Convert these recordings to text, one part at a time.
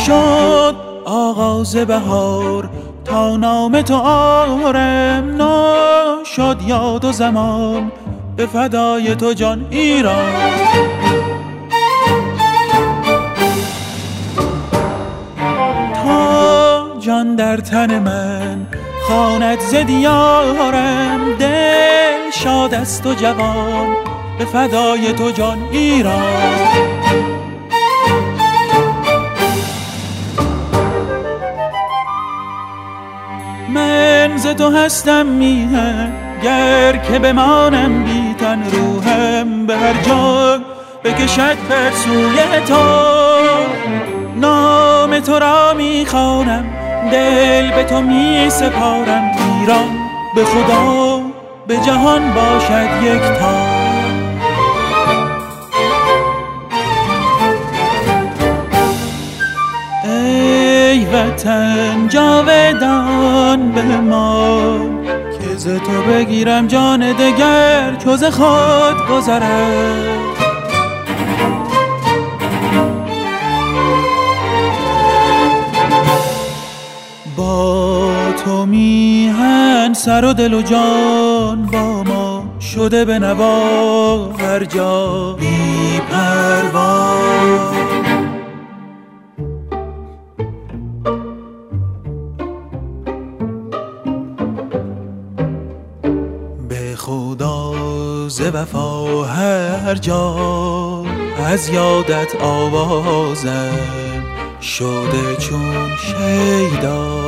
شد آغاز بهار تا نام تو آرم شد یاد و زمان به فدای تو جان ایران. تا جان در تن من خواند ز دیارم دل شاد است و جوان به فدای تو جان ایران. من ز تو هستم میهن گر که بمانم بی تن روحم به هر جا بکشد بر سوی تو. نام تو را میخوانم دل به تو می سپارم ایران به خدا به جهان باشد یکتا. ای وطن جاودان بمان که ز تو بگیرم جان دگر چو ز خود گذرد. با تو میهن سر و دل و جان با ما شده به نوا هر جا بی پروا. به خدا ز وفا هر جا از یادت آوازم شده چون شیدا.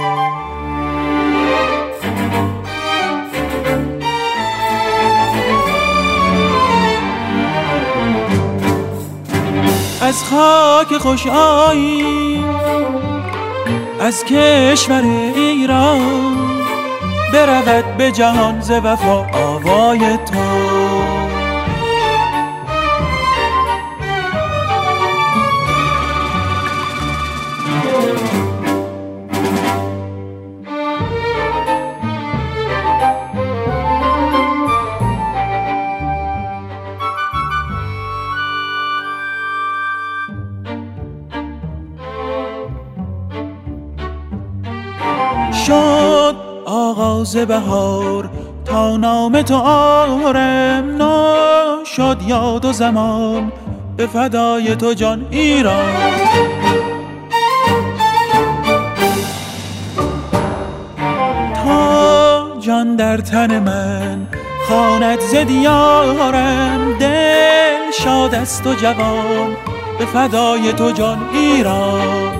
از خاک خوش آیی از کشور ایران برود به جهان ز وفا آوای تو. شد آغاز بهار تا نام تو آرم شد یاد و زمان به فدای تو جان ایران. تا جان در تن من خواند ز دیارم دل شاد است و جوان به فدای تو جان ایران.